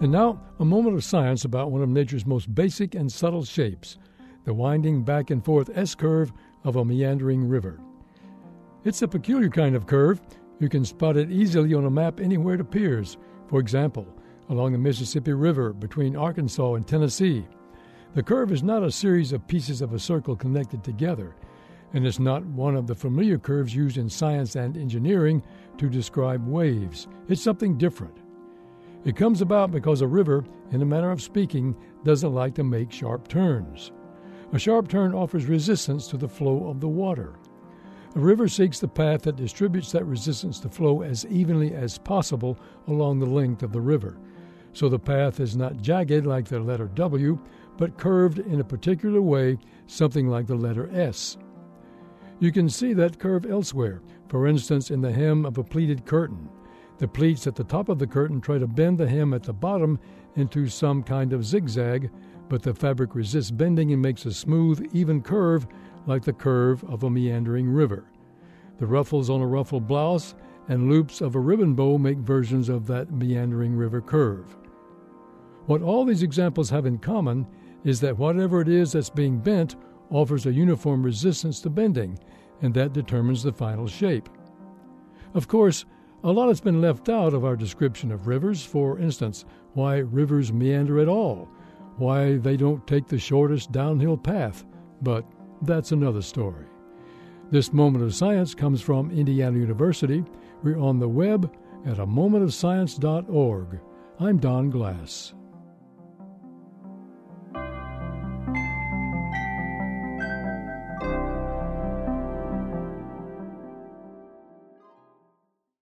And now, a moment of science about one of nature's most basic and subtle shapes, the winding back and forth S-curve of a meandering river. It's a peculiar kind of curve. You can spot it easily on a map anywhere it appears. For example, along the Mississippi River between Arkansas and Tennessee. The curve is not a series of pieces of a circle connected together, and it's not one of the familiar curves used in science and engineering to describe waves. It's something different. It comes about because a river, in a manner of speaking, doesn't like to make sharp turns. A sharp turn offers resistance to the flow of the water. A river seeks the path that distributes that resistance to flow as evenly as possible along the length of the river. So the path is not jagged like the letter W, but curved in a particular way, something like the letter S. You can see that curve elsewhere, for instance in the hem of a pleated curtain. The pleats at the top of the curtain try to bend the hem at the bottom into some kind of zigzag, but the fabric resists bending and makes a smooth, even curve like the curve of a meandering river. The ruffles on a ruffled blouse and loops of a ribbon bow make versions of that meandering river curve. What all these examples have in common is that whatever it is that's being bent offers a uniform resistance to bending, and that determines the final shape. Of course, a lot has been left out of our description of rivers. For instance, why rivers meander at all, why they don't take the shortest downhill path, but that's another story. This Moment of Science comes from Indiana University. We're on the web at amomentofscience.org. I'm Don Glass.